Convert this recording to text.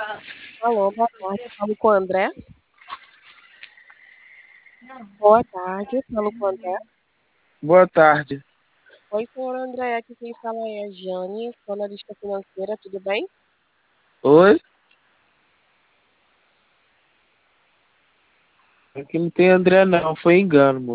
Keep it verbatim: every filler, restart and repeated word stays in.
Alô, boa tarde, falo com o André. Boa tarde, falo com o André. Boa tarde. Oi, senhor André, aqui quem fala é a Jane, sou analista financeira, tudo bem? Oi? Aqui não tem André não, foi engano, moço.